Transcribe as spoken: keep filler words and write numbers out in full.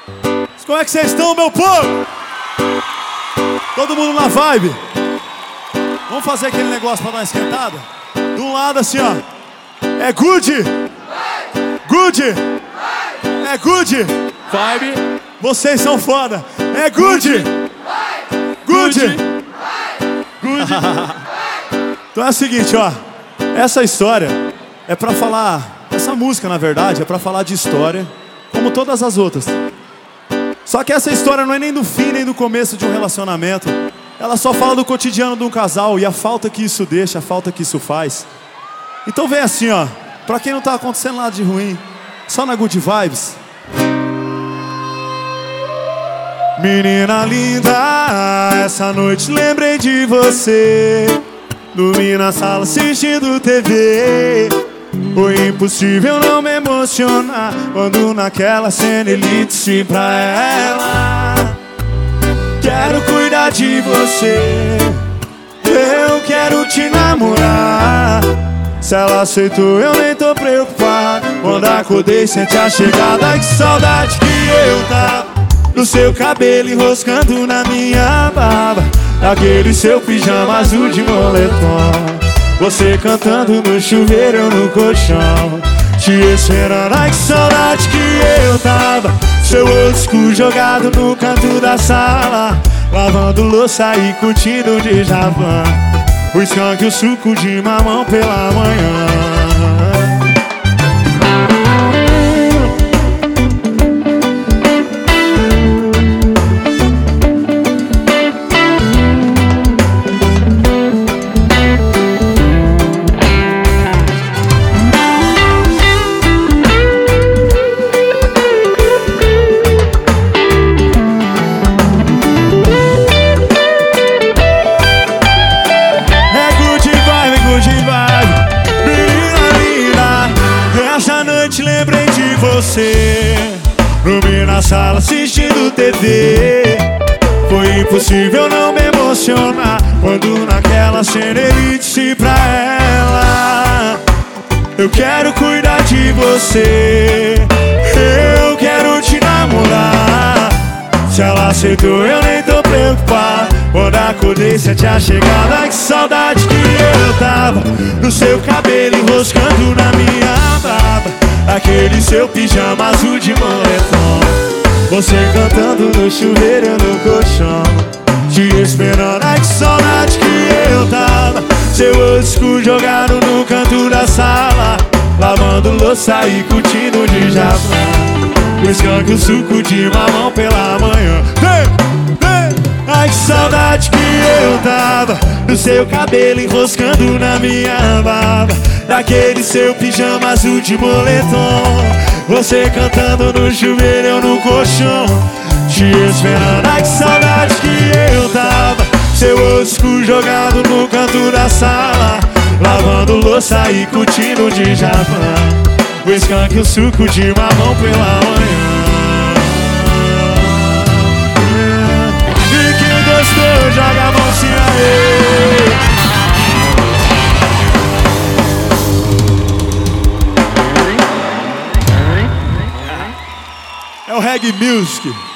Como é que vocês estão, meu povo? Todo mundo na vibe? Vamos fazer aquele negócio pra dar uma esquentada? De um lado assim, ó. É good? Good? É good? Vibe. Vocês são foda. É good? Good? Good? Então é o seguinte, ó. Essa história é pra falar... Essa música, na verdade, é pra falar de história, como todas as outras. Só que essa história não é nem do fim, nem do começo de um relacionamento. Ela só fala do cotidiano de um casal e a falta que isso deixa, a falta que isso faz. Então vem assim, ó. Pra quem não tá acontecendo nada de ruim, só na good vibes. Menina linda, essa noite lembrei de você. Dormi na sala assistindo T V. Foi impossível não me emocionar quando naquela cena ele disse pra ela: quero cuidar de você, eu quero te namorar. Se ela aceitou eu nem tô preocupado. Quando acordei senti a chegada. Ai, que saudade que eu tava do seu cabelo enroscando na minha barba, daquele seu pijama azul de moletom. Você cantando no chuveiro, eu no colchão, te esperando. Ai, que saudade que eu tava. Seu old school jogado no canto da sala, lavando louça e curtindo de Javan. O skunk e o suco de mamão pela manhã. Lembrei de você, dormi na sala assistindo T V. Foi impossível não me emocionar quando naquela cena ele disse pra ela: eu quero cuidar de você, eu quero te namorar. Se ela aceitou eu nem tô preocupado. Quando acordei senti a chegada. Ai, que saudade que eu tava do seu cabelo enroscando na minha barba, aquele seu pijama azul de moletom. Você cantando no chuveiro, eu no colchão, te esperando. Ai, que saudade que eu tava. Seu old school jogado no canto da sala, lavando louça e curtindo de Javan. O skunk e o suco de mamão pela manhã. Vem, vem. Ai, que saudade que eu tava do seu cabelo enroscando na minha barba, daquele seu pijama azul de moletom. Você cantando no chuveiro, eu no colchão, te esperando. Ai, que saudade que eu tava. Seu old school jogado no canto da sala, lavando louça e curtindo de Javan. O skunk e o suco de mamão pela manhã. E quem gostou, joga a mãozinha aí. É o Reggae Music.